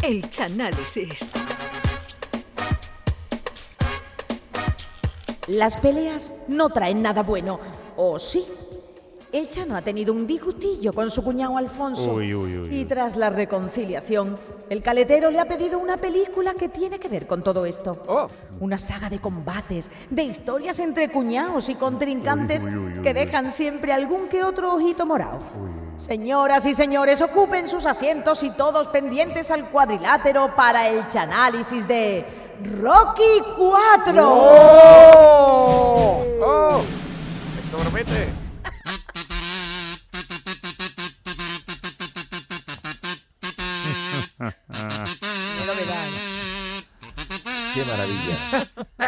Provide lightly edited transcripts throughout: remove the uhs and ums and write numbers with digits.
El Chanálisis. Las peleas no traen nada bueno, ¿o sí? El Chano ha tenido un disgustillo con su cuñado Alfonso. Y tras la reconciliación, el caletero le ha pedido una película que tiene que ver con todo esto. Una saga de combates, de historias entre cuñados y contrincantes que dejan siempre algún que otro ojito morado. Señoras y señores, ocupen sus asientos y todos pendientes al cuadrilátero para el Chanálisis de Rocky 4. Esto promete. ¡Qué maravilla!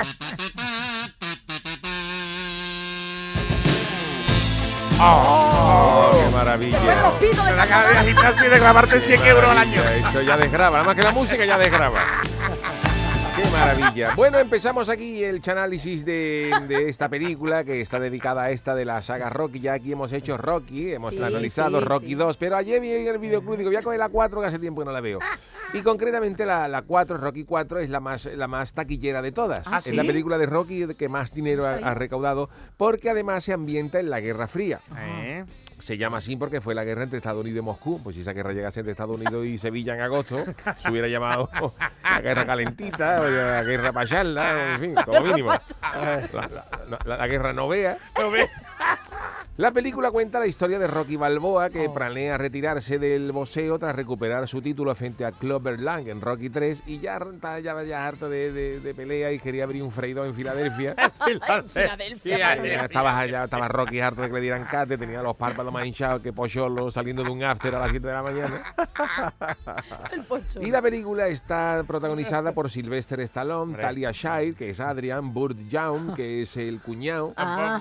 ¡Qué maravilla! De la cara de gimnasio y de grabarte 100 euros al año. Esto ya desgraba, nada más que la música ya desgraba. ¡Qué maravilla! Bueno, empezamos aquí el chanálisis de esta película que está dedicada a esta de la saga Rocky. Ya aquí hemos hecho Rocky, hemos analizado Rocky 2, pero ayer vi en el videoclub y digo, voy a coger la 4 que hace tiempo que no la veo. Y concretamente la 4, Rocky 4, es la más taquillera de todas. ¿Ah, es sí? la película de Rocky que más dinero ha recaudado, porque además se ambienta en la Guerra Fría. Se llama así porque fue la guerra entre Estados Unidos y Moscú. Pues si esa guerra llegase entre Estados Unidos y Sevilla en agosto, se hubiera llamado la guerra calentita, o la guerra payarla, en fin, como mínimo. La guerra novea. La película cuenta la historia de Rocky Balboa, que planea retirarse del boxeo tras recuperar su título frente a Clubber Lang en Rocky 3, y ya harto de pelea y quería abrir un freidor en Filadelfia. Ya estaba Rocky harto de que le dieran cate, tenía los párpados más hinchados que Pocholo saliendo de un after a las 7 de la mañana. Y la película está protagonizada por Sylvester Stallone, Talia Shire, que es Adrian, Burt Young, que es el cuñado,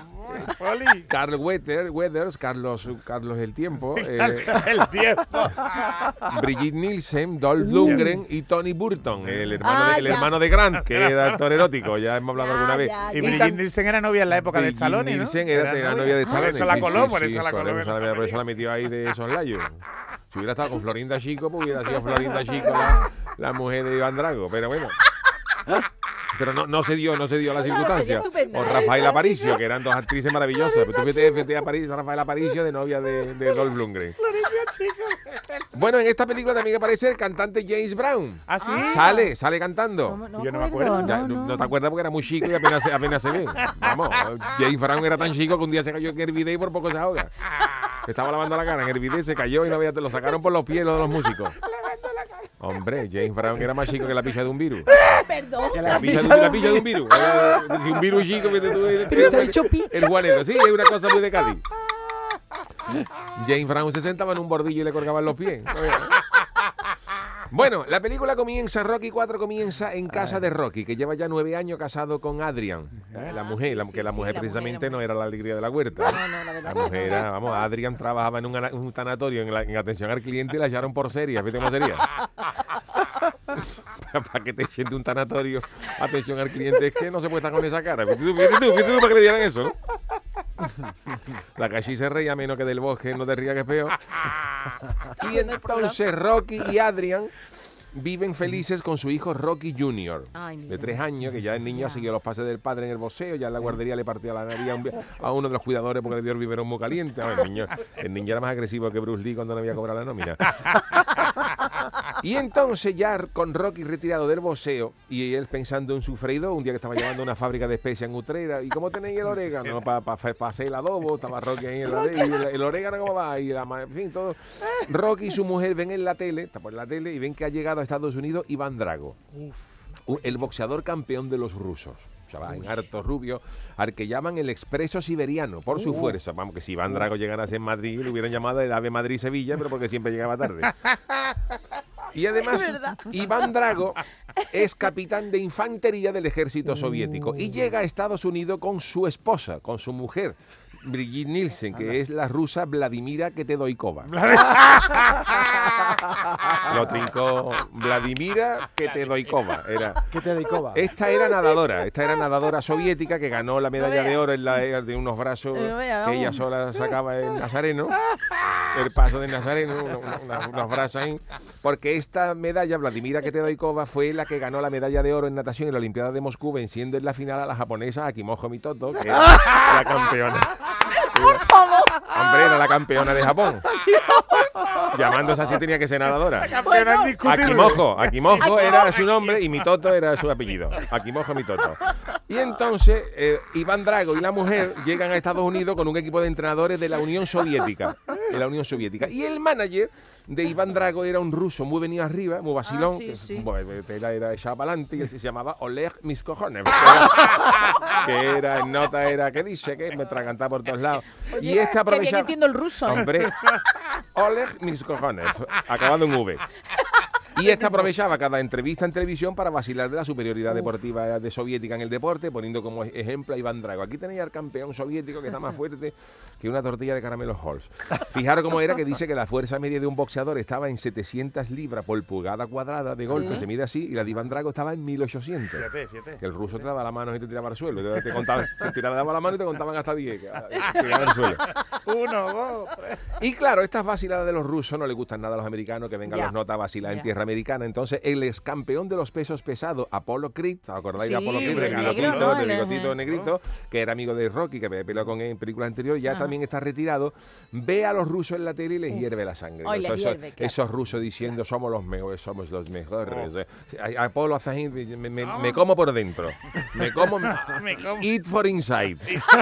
Carl Weathers, Carlos el Tiempo, El tiempo. Brigitte Nielsen, Dolph Lundgren y Tony Burton, el hermano de Grant, que era actor erótico, ya hemos hablado alguna vez. Y Brigitte Nielsen era novia en la época de Stallone, ¿no? Nielsen era la novia de Stallone. Por eso la coló, por eso la coló. Por eso la metió ahí de esos layos. Si hubiera estado con Florinda Chico, pues hubiera sido Florinda Chico la mujer de Iván Drago, pero bueno. Pero no se dio la circunstancia. O Rafael Aparicio, que eran dos actrices maravillosas. Pero tú fíjate a Rafael Aparicio de novia de Dolph Lundgren. Bueno, en esta película también aparece el cantante James Brown. ¿Ah, sí? Sale cantando. Yo no me acuerdo. No te acuerdas porque era muy chico y apenas se ve. Vamos, James Brown era tan chico que un día se cayó en el bidet y por poco se ahoga. Estaba lavando la cara en el bidet, se cayó y no lo sacaron por los pies los de los músicos. Hombre, James Brown era más chico que la picha de un virus. Perdón. La picha de un virus. Si un virus chico, el guanero. Sí, es una cosa muy de Cádiz. James Brown se sentaba en un bordillo y le colgaban los pies. Bueno, la película comienza, Rocky 4 comienza en casa de Rocky, que lleva ya 9 años casado con Adrian, la mujer, la mujer precisamente no era la alegría de la huerta. La mujer era, Adrian trabajaba en un tanatorio en atención al cliente y la echaron por seria. ¿Viste cómo sería? Para que te echen de un tanatorio, atención al cliente, es que no se puede estar con esa cara. Fíjate tú para que le dieran eso, ¿no? La Cachi se reía menos que del bosque, no te rías que es peor. Y entonces Rocky y Adrian viven felices con su hijo Rocky Jr., de 3 años, que ya el niño ha seguido los pases del padre en el boxeo, ya en la guardería le partía la nariz a uno de los cuidadores porque le dio el biberón muy caliente. El niño era más agresivo que Bruce Lee cuando no había cobrado la nómina. Y entonces ya con Rocky retirado del boxeo y él pensando en su freidor, un día que estaba llevando una fábrica de especias en Utrera, ¿y cómo tenéis el orégano? Para hacer el adobo, estaba Rocky ahí el orégano, ¿cómo va? Y en fin, todo. Rocky y su mujer ven en la tele, está por la tele, y ven que ha llegado a Estados Unidos Iván Drago, el boxeador campeón de los rusos. En harto rubio, al que llaman el expreso siberiano, por su fuerza. Vamos, que si Iván Drago llegara a ser en Madrid, lo hubieran llamado el AVE Madrid-Sevilla, pero porque siempre llegaba tarde. Y además, Iván Drago es capitán de infantería del ejército soviético y llega a Estados Unidos con su esposa, con su mujer, Brigitte Nielsen, que es la rusa Vladimira Ketedoikova. Lo trincó Vladimira Ketedoikova. Esta era nadadora soviética que ganó la medalla de oro de unos brazos que ella sola sacaba en Nazareno. el paso de Nazareno, unos brazos ahí. Porque esta medalla, Vladimira Ketedoikova, fue la que ganó la medalla de oro en natación en la Olimpiada de Moscú, venciendo en la final a la japonesa Akimoto Mitoto, que era la campeona. ¡Por favor! Hombre, era la campeona de Japón. Llamándose así tenía que ser nadadora. Akimoto era su nombre y Mitoto era su apellido. Akimoto Mitoto. Y entonces Iván Drago y la mujer llegan a Estados Unidos con un equipo de entrenadores de la Unión Soviética. Y el manager de Iván Drago era un ruso muy venido arriba, muy vacilón. Era echado para adelante y se llamaba Oleg Miskojonev. Que era en nota, era que dice que me tragantaba por todos lados. Oye, Y esta que bien entiendo el ruso. Hombre, Oleg Miskojonev, acabando en V. Y esta aprovechaba cada entrevista en televisión para vacilar de la superioridad deportiva de soviética en el deporte, poniendo como ejemplo a Iván Drago. Aquí tenéis al campeón soviético que está más fuerte que una tortilla de caramelos Halls. Fijaros cómo era que dice que la fuerza media de un boxeador estaba en 700 libras por pulgada cuadrada de golpe, se mide así, y la de Iván Drago estaba en 1800. Fíjate. Que el ruso te daba la mano y te tiraba al suelo. Te daba la mano y te contaban hasta 10. Que llegaba al suelo. 1, 2, 3. Y claro, estas vaciladas de los rusos no les gustan nada a los americanos, que vengan los notas a vacilar en tierra americana. Entonces, el ex campeón de los pesos pesados, Apollo Creed, ¿os acordáis de Apollo Creed? El bigotito negrito, que era amigo de Rocky, que había peleado con él en películas anteriores, ya también está retirado. Ve a los rusos en la tele y les hierve la sangre. Esos rusos diciendo, somos los mejores, somos los mejores. Apollo hace ahí, me como por dentro. Me como. Eat for inside.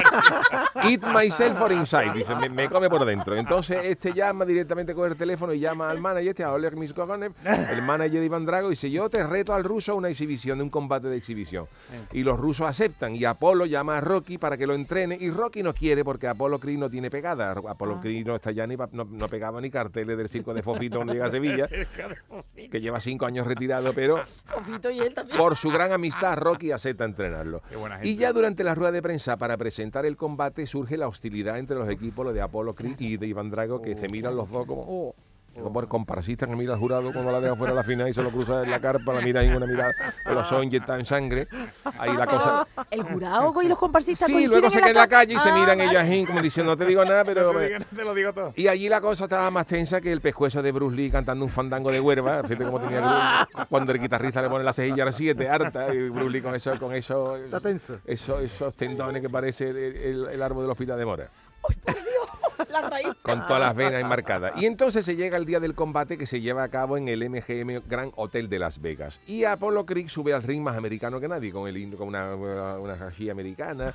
Eat myself for inside. Dice, me come por dentro. Entonces, este llama directamente con el teléfono y llama al manager, a Oleg Miskojonev, el manager de Iván Drago, y dice, yo te reto al ruso a una exhibición, de un combate de exhibición. Y los rusos aceptan, y Apolo llama a Rocky para que lo entrene, y Rocky no quiere porque Apollo Creed no tiene pegada. Apollo Creed no está ya no pegaba ni carteles del circo de Fofito cuando llega a Sevilla, que lleva 5 años retirado, pero Fofito y él también. Por su gran amistad, Rocky acepta entrenarlo. Y ya durante la rueda de prensa para presentar el combate surge la hostilidad entre los equipos, lo de Apollo Creed y de Iván Drago, que se miran los dos como el comparsista que mira al jurado cuando la deja fuera de la final y se lo cruza en la carpa, la mira en una mirada, con los ojos inyectados en sangre. Ahí la cosa. ¿El jurado y los comparsistas sí, luego se quedan en la calle y se miran vale. ellas ahí como diciendo, no te digo nada, pero... No te lo digo todo. Y allí la cosa estaba más tensa que el pescuezo de Bruce Lee cantando un fandango de Huerva. Fíjate cómo tenía cuando el guitarrista le pone la cejilla a 7, harta, y Bruce Lee con eso... Está tenso. Esos tendones que parece el árbol del Hospital de Mora. ¡Ay, por Dios! La raíz. Con todas las venas enmarcadas. Y entonces se llega el día del combate, que se lleva a cabo en el MGM Grand Hotel de Las Vegas. Y Apollo Creed sube al ring más americano que nadie, con una hashi americana,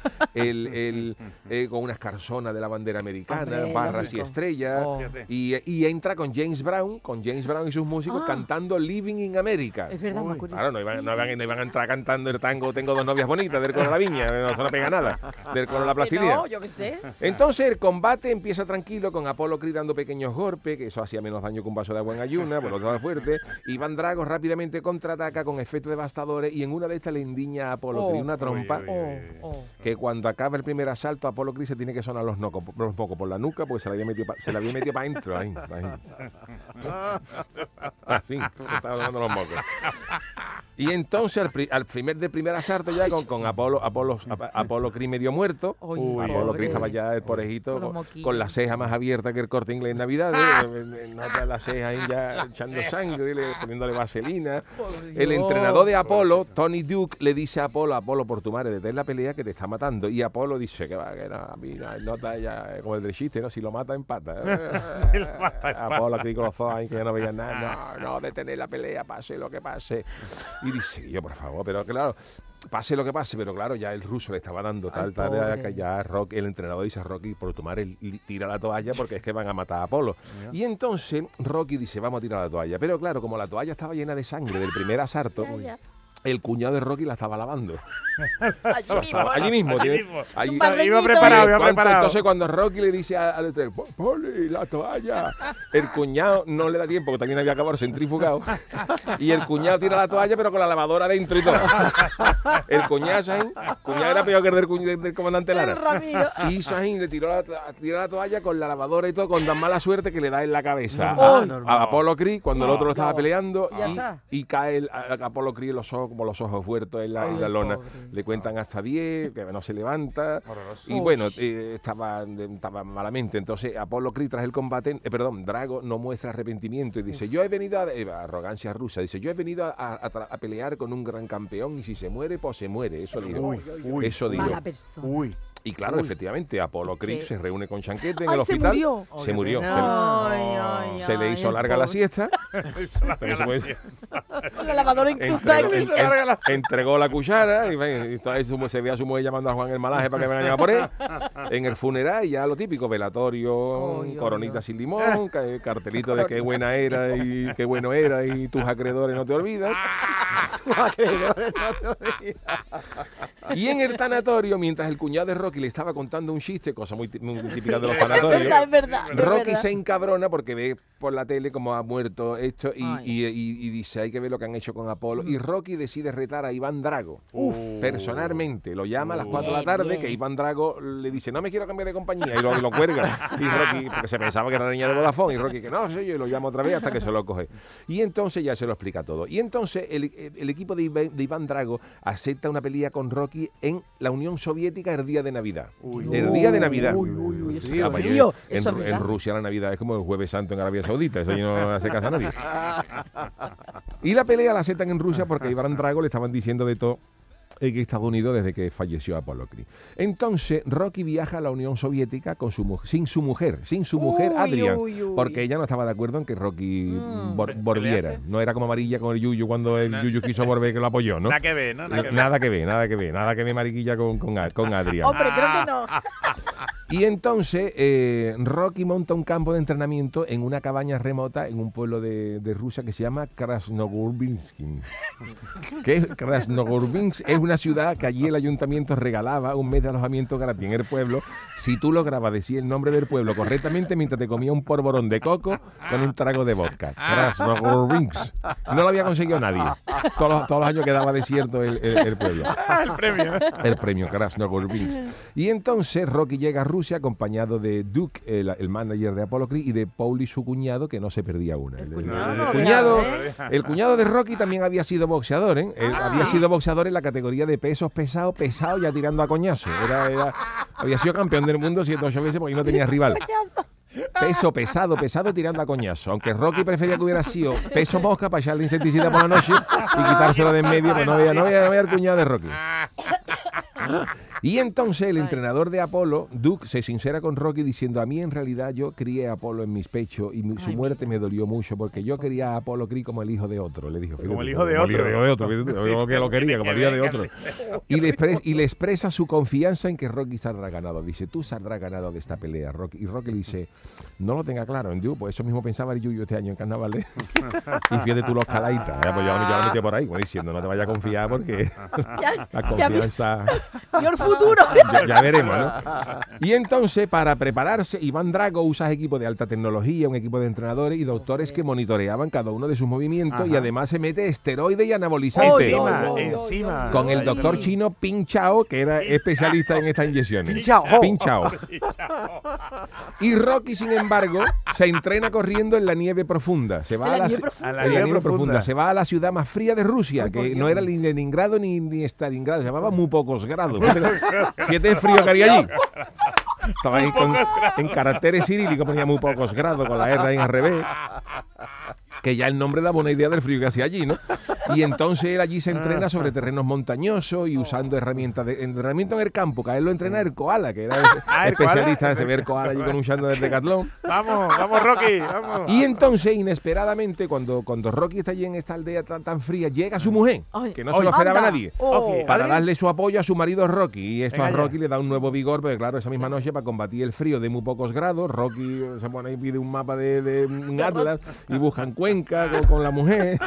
con unas carzonas de la bandera americana, barras y estrellas. Y entra con James Brown y sus músicos cantando Living in America. Es verdad, me acuerdo. Claro, no iban a entrar cantando el tango Tengo dos novias bonitas del Coro de la Viña, no se no pega nada, del Coro de la Plastilina. No, yo qué sé. Entonces el combate empieza tranquilo, con Apollo Creed dando pequeños golpes, que eso hacía menos daño que un vaso de agua en ayuna, por lo tanto fuerte. Iván Drago rápidamente contraataca con efectos devastadores y en una de estas le endiña a Apollo Creed una trompa que cuando acaba el primer asalto, Apollo Creed se tiene que sonar los mocos por la nuca, porque se la había metido para adentro. Así, se estaba dando los mocos. Y entonces al primer asalto ya con Apollo Creed medio muerto, Apollo Creed estaba ya el porejito con la ceja más abierta que el Corte Inglés en Navidad, nota la ceja ahí ya echando sangre, poniéndole vaselina. El entrenador de Apollo, Tony Duke, le dice a Apollo, por tu madre, detén la pelea que te está matando. Y Apollo dice que va, que no, a mí nota ya como el del chiste, ¿no? Si lo mata, empata. Apollo Creed con los ojos ahí que ya no veía nada. No, detener la pelea, pase lo que pase. Y dice, yo por favor, pero claro, pase lo que pase, pero claro, ya el ruso le estaba dando tal tarea que ya el entrenador dice a Rocky, por tu madre, tira la toalla porque es que van a matar a Apollo. Y entonces Rocky dice, vamos a tirar la toalla. Pero claro, como la toalla estaba llena de sangre del primer asalto, el cuñado de Rocky la estaba lavando. Allí mismo. Iba preparado. Entonces cuando Rocky le dice al otro, Poli, la toalla, el cuñado no le da tiempo, porque también había acabado centrifugado, y el cuñado tira la toalla pero con la lavadora dentro y todo. El cuñado era peor que el del comandante Lara. Y Sahin le tiró la toalla con la lavadora y todo, con tan mala suerte que le da en la cabeza a Apollo Creed cuando el otro lo estaba peleando, y cae Apollo Creed los ojos fuertes en la lona. le cuentan hasta 10, que no se levanta. Horroroso. Y bueno, estaba malamente. Entonces Apolo Creed tras el combate, Drago no muestra arrepentimiento y dice, yo he venido arrogancia rusa, dice, yo he venido a pelear con un gran campeón y si se muere, pues se muere. Eso digo. Eso digo. Mala persona. Y claro, efectivamente, Apolo Creed se reúne con Chanquete en el se hospital. murió. Se murió. Se le hizo larga la siesta. La lavadora incrustada. Entregó la cuchara y todo eso se ve a su mujer llamando a Juan el Malaje para que venga a por él. En el funeral ya lo típico, velatorio, coronita sin limón, cartelito de qué buena era y qué bueno era y tus acreedores no te olvidan. Tus acreedores no te olvidan. Y en el tanatorio, mientras el cuñado de Rocky le estaba contando un chiste, cosa muy típica de los tanatorios, Es verdad. Rocky se encabrona porque ve por la tele cómo ha muerto esto y dice, hay que ver lo que han hecho con Apolo. Y Rocky decide retar a Iván Drago. Personalmente. Lo llama a las 4 de la tarde, que Iván Drago le dice, no me quiero cambiar de compañía, y lo cuelga. Y Rocky, porque se pensaba que era la niña de Vodafone, y Rocky, que no sé yo, y lo llama otra vez hasta que se lo coge. Y entonces ya se lo explica todo. Y entonces el equipo de Iván Drago acepta una pelea con Rocky en la Unión Soviética el día de Navidad. El día de Navidad. En Rusia la Navidad es como el Jueves Santo en Arabia Saudita, eso no hace caso a nadie. Y la pelea la aceptan en Rusia porque a Iván Drago le estaban diciendo de todo en Estados Unidos desde que falleció Apolo Creed. Entonces Rocky viaja a la Unión Soviética con sin su mujer Adrian, porque ella no estaba de acuerdo en que Rocky volviera. No era como amarilla con el Yuyu cuando el Yuyu quiso volver, que lo apoyó, ¿no? Nada que ver, ¿no? Nada que ver mariquilla con Adrian. Hombre, creo que no. Y entonces Rocky monta un campo de entrenamiento en una cabaña remota en un pueblo de Rusia que se llama Krasnogorsk. Krasnogorsk es una ciudad que allí el ayuntamiento regalaba un mes de alojamiento gratis en el pueblo si tú lograbas decir el nombre del pueblo correctamente mientras te comía un polvorón de coco con un trago de vodka. Krasnogorsk. No lo había conseguido nadie. Todos los años quedaba desierto el pueblo. El premio Krasnogorsk. Y entonces Rocky llega a Rusia acompañado de Duke, el manager de Apolo Creed, y de Paulie, su cuñado, que no se perdía una. El cuñado de Rocky también había sido boxeador, ¿eh? Había sido boxeador en la categoría de pesos pesado ya tirando a coñazo. Había sido campeón del mundo 7 o 8 veces porque no tenía rival. Peso pesado tirando a coñazo. Aunque Rocky prefería que hubiera sido peso mosca para echarle insecticida por la noche y quitárselo de en medio, pues no veía el cuñado de Rocky. Y entonces el entrenador de Apolo, Duke, se sincera con Rocky diciendo, a mí en realidad yo crié a Apolo en mis pechos y su muerte me dolió mucho porque yo quería a Apolo Creed como el hijo de otro. Le dijo, como el hijo de otro. Que lo quería, como el hijo de otro. Y le expresa su confianza en que Rocky saldrá ganado. Dice, tú saldrás ganado de esta pelea, Rocky. Y Rocky le dice, no lo tenga claro. Pues eso mismo pensaba el Yuyu este año en carnaval. Y fíjate tú los calaitas. Pues yo lo metí por ahí, como diciendo, no te vayas a confiar porque la confianza... futuro. Ya veremos, ¿no? Y entonces, para prepararse, Iván Drago usa equipos de alta tecnología, un equipo de entrenadores y doctores que monitoreaban cada uno de sus movimientos y además se mete esteroides y anabolizantes. Encima. Con el doctor chino Ping Chao, que era especialista en estas inyecciones. Ping Chao. Y Rocky, sin embargo, se entrena corriendo en la nieve profunda. Se va a la nieve profunda. Se va a la ciudad más fría de Rusia, que no era ni Leningrado ni Stalingrado, se llamaba muy pocos grados. Fíjate el frío que haría allí. Estaba ahí en caracteres cirílicos, ponía muy pocos grados con la R ahí al revés. Que ya el nombre daba una idea del frío que hacía allí, ¿no? Y entonces él allí se entrena sobre terrenos montañosos y usando herramientas de entrenamiento en el campo, que a él lo entrena el koala, que era especialista en ver koala allí con un chando del Decathlon. Vamos, Rocky, vamos. Y entonces, inesperadamente, cuando Rocky está allí en esta aldea tan fría, llega su mujer, que no se lo esperaba nadie, para darle su apoyo a su marido Rocky. Y esto a Rocky le da un nuevo vigor, porque claro, esa misma noche, para combatir el frío de muy pocos grados, Rocky se pone ahí, pide un mapa de un atlas y buscan Cuenca con la mujer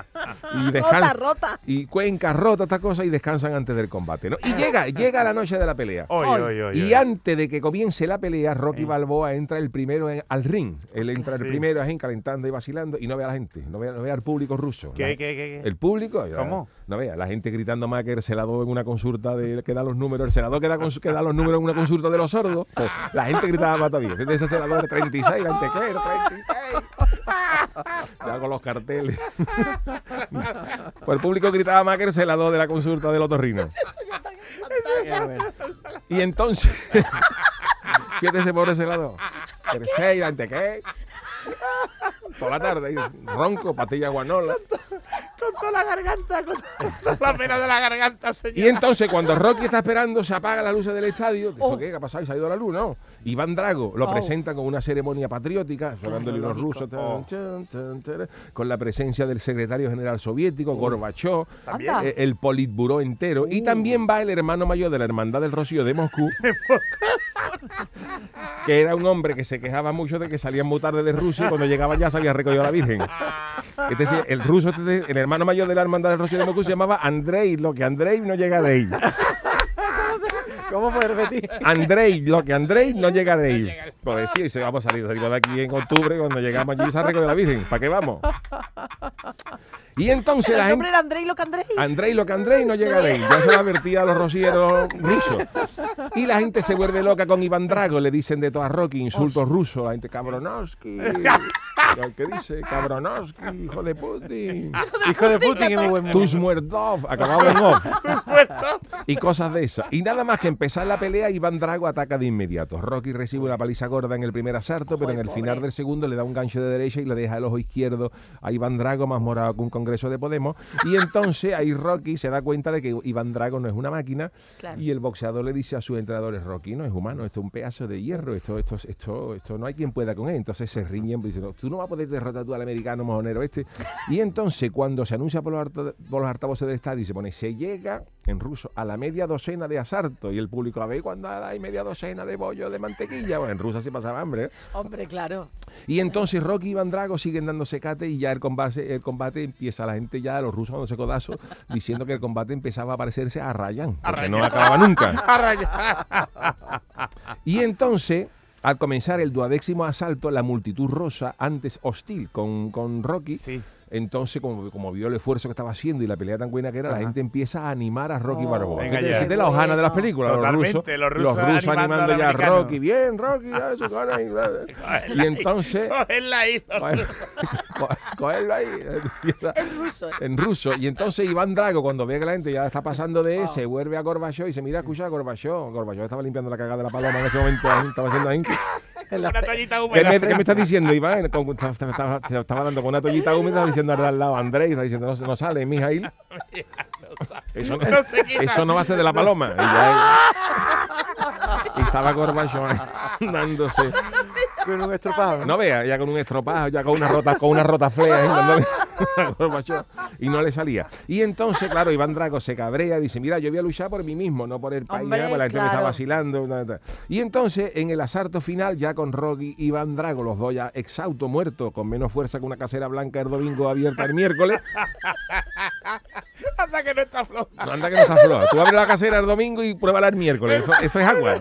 y Cuenca rota esta cosa y descansan antes del combate, ¿no? Y llega la noche de la pelea. Y antes de que comience la pelea, Rocky Balboa entra el primero al ring. Él entra el primero ahí calentando y vacilando y no ve a la gente, no ve al público ruso. ¿Qué? El público, ¿cómo? No vea, la gente gritando más que el celador en una consulta que da los números, el celador que da los números en una consulta de los sordos, pues, la gente gritaba más todavía. Fíjate ese celador 36, la antequera 36. Ya con los carteles. Pues el público gritaba más que el celador de la consulta del otorrino. Y entonces, fíjate ese pobre celador. Tercera, ¿ante qué? Toda la tarde, ronco, patilla guanola. Con toda la garganta, con toda la pena de la garganta, señor. Y entonces, cuando Rocky está esperando, se apaga la luz del estadio. ¿Esto qué? ¿Qué ha pasado? ¿Y se ha ido la luz? No. Iván Drago lo presenta con una ceremonia patriótica, sonándole unos rusos, con la presencia del secretario general soviético, Gorbachov, el Politburó entero. Y también va el hermano mayor de la Hermandad del Rocío de Moscú, que era un hombre que se quejaba mucho de que salían muy tarde de Rusia y cuando llegaban ya se había recogido a la Virgen. El ruso, el hermano mayor de la Hermandad del Rocío de Moscú se llamaba Andrei, lo que Andrei no llega de él. ¿Cómo puedes repetir? Andrei, lo que Andrei no llega de él. Pues sí, se vamos a salir de aquí en octubre cuando llegamos allí se ha recogido a la Virgen. ¿Para qué vamos? Y entonces la gente... era Andrei lo que Andrei. Andrei lo que Andrei no llega de él. Ya se lo advertía a los rocieros rusos. Y la gente se vuelve loca con Iván Drago. Le dicen de todas Rocky insultos rusos. La gente, Cabronovsky. ¿Qué dice? Cabronovsky, hijo de Putin. Hijo de Putin es muy buen Tus muertos, acabado en off. Y cosas de esas. Y nada más que empezar la pelea, Iván Drago ataca de inmediato. Rocky recibe una paliza gorda en el primer asalto, pero en el final del segundo le da un gancho de derecha y le deja el ojo izquierdo a Iván Drago más morado que un congreso de Podemos. Y entonces ahí Rocky se da cuenta de que Iván Drago no es una máquina. Claro. Y el boxeador le dice a sus entrenadores, Rocky no es humano, esto es un pedazo de hierro, esto no hay quien pueda con él. Entonces se riñen y dicen, no, tú no vas a poder derrotar tú al americano mojonero este. Y entonces cuando se anuncia por los altavoces del estadio y se llega en ruso a la media docena de asaltos y el público a ver cuando hay media docena de bollo de mantequilla. Bueno, en Rusia se pasaba hambre, ¿eh? Hombre, claro. Y entonces Rocky y Iván Drago siguen dándose cate y ya el combate empieza, la gente ya, los rusos dándose codazos, diciendo que el combate empezaba a parecerse a Ryan, porque no acababa nunca. Y entonces, al comenzar el 12º asalto, la multitud rosa, antes hostil con Rocky, sí. Entonces, como vio el esfuerzo que estaba haciendo y la pelea tan buena que era, la gente empieza a animar a Rocky Balboa. Fíjate la hojana de las películas. Totalmente, los rusos animando ya a Rocky. Bien, Rocky, ya eso, y entonces... Cogerlo ahí. En ruso. Y entonces Iván Drago, cuando ve que la gente ya está pasando de él, se vuelve a Gorbachov y se mira, escucha a Gorbachov. Gorbachov estaba limpiando la cagada de la paloma en ese momento. Estaba haciendo ahí... Una toallita húmeda. ¿Qué me estás diciendo, Iván? Te estaba dando con una toallita húmeda diciendo al lado Andrés, está diciendo, no sale, Mijail. Eso no va a ser de la paloma. Y estaba Gorbachov dándose. Con un estropado. No vea, ya con un estropado, ya con una rota flea. Y no le salía. Y entonces, claro, Iván Drago se cabrea y dice, mira, yo voy a luchar por mí mismo, no por el país, porque la gente me está vacilando. Y entonces, en el asalto final, ya con Rocky y Iván Drago, los dos ya exhaustos, muertos, con menos fuerza que una casera blanca el domingo abierta el miércoles. Anda que no está floja. No, anda que no está floja. Tú abres la casera el domingo y pruébala el miércoles. Eso es agua.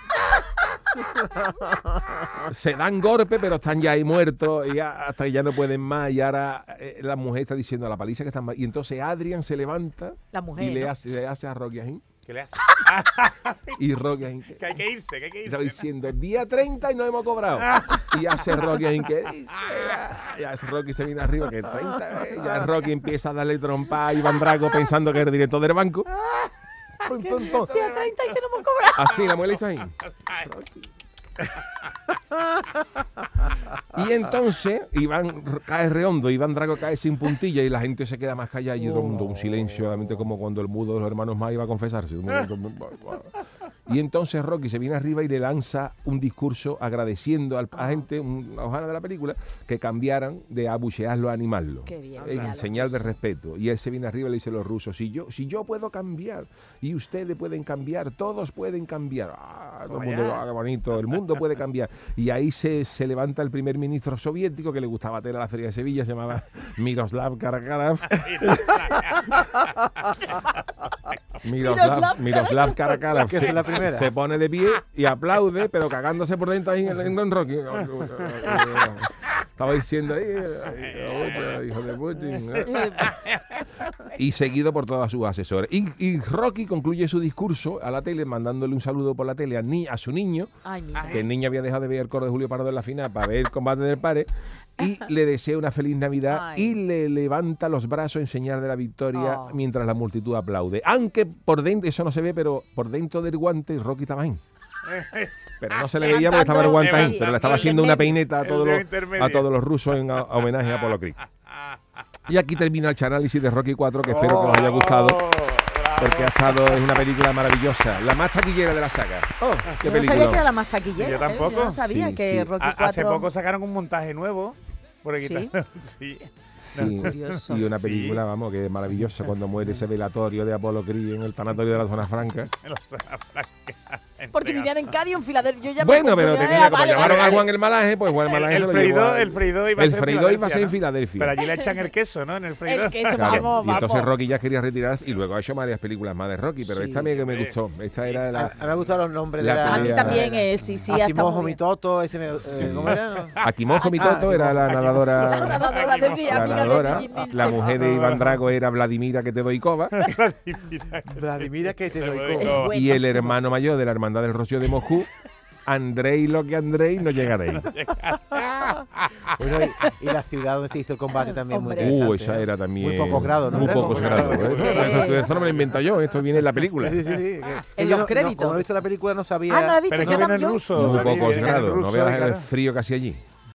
Se dan golpe, pero están ya ahí muertos y hasta que ya no pueden más. Y ahora la mujer está diciendo a la paliza que están mal. Y entonces Adrian se levanta y le hace a Rocky Ajín. ¿Qué le hace? Y Rocky Ajín que hay que irse. Está diciendo el día 30 y no hemos cobrado. Y hace Rocky Ajín que dice. Ya es Rocky se viene arriba que el 30. Ya Rocky empieza a darle trompa a Iván Drago pensando que es el director del banco. Día 30 y que no hemos cobrado. Así la mujer le hizo ahí. Y entonces Iván cae redondo, Iván Drago cae sin puntilla y la gente se queda más callada y todo el mundo un silencio, obviamente como cuando el mudo de los hermanos más iba a confesarse. Y entonces Rocky se viene arriba y le lanza un discurso agradeciendo a la gente, una hojana de la película, que cambiaran de abuchearlo a animarlo. Qué bien, en señal de respeto. Y él se viene arriba y le dice a los rusos, si yo puedo cambiar y ustedes pueden cambiar, todos pueden cambiar. Todo el mundo, qué bonito, el mundo puede cambiar. Y ahí se levanta el primer ministro soviético que le gustaba tener a la Feria de Sevilla, se llamaba Miroslav Karakarov. Miroslav Karakarov. Que es la primera. Se pone de pie y aplaude, pero cagándose por dentro ahí en Rocky. Estaba diciendo ahí, hijo de Putin. y seguido por todos sus asesores. Y Rocky concluye su discurso a la tele mandándole un saludo por la tele a su niño, Ay, mira. que el niño había dejado de ver el coro de Julio Pardo en la final para ver el combate del Pare, y le desea una feliz Navidad. Ay. Y le levanta los brazos en señal de la victoria Oh. mientras la multitud aplaude. Aunque por dentro, eso no se ve, pero por dentro del guante Rocky estaba ahí. Pero no se le veía porque estaba el guante ahí, pero le estaba haciendo una peineta a todos los rusos en homenaje a Apollo Creed. Y aquí termina el análisis de Rocky 4, que espero que os haya gustado, porque es una película maravillosa, la más taquillera de la saga. Yo no sabía que era la más taquillera. Yo tampoco. Yo no sabía Sí, que sí. Rocky 4... Hace poco sacaron un montaje nuevo. Por aquí ¿Sí? Sí. Sí, curioso. y una película, vamos, que es maravillosa cuando muere ese velatorio de Apollo Creed en el tanatorio de la Zona Franca. Porque vivían en Cádiz o en Filadelfia. Yo ya me Bueno, pero confundí. tenía, como Vale, llamaron vale, a Juan el Malaje, pues Juan el Malaje se lo llevó El freidor iba a ser en Filadelfia. Pero allí le echan el queso, ¿no? En el freidor. El queso, Claro, vamos, y entonces vamos. Rocky ya quería retirarse y luego ha hecho varias películas más de Rocky, pero Sí. esta me gustó. Esta era A la... mí me han gustado los nombres La de la... A mí pelea- también, sí, hasta Asimojo, muy bien. Mitoto, ese ¿cómo era? Akimojo Mitoto era la La nadadora... nadadora de mi La amiga de nadadora, Jim Nielsen. la mujer de Iván Drago era Vladimira que te doy coba Vladimira, que te doy Es coba. y el Buenísimo. hermano mayor de la hermandad del Rocío de Moscú, Andrei lo que Andrei, no llegaréis. Bueno, y la ciudad donde se hizo el combate también muy Hombre. interesante. Esa era también... Muy pocos grados, ¿no? Muy pocos grados. Sí. Esto no me lo invento yo, esto viene en la película. Sí, sí, sí. En Yo los créditos. como no he visto la película, no sabía... Ah, no la he visto, Pero es yo que viene en también. ruso. Muy David, pocos viene en grados. ruso, No veas el claro. frío que hacía allí.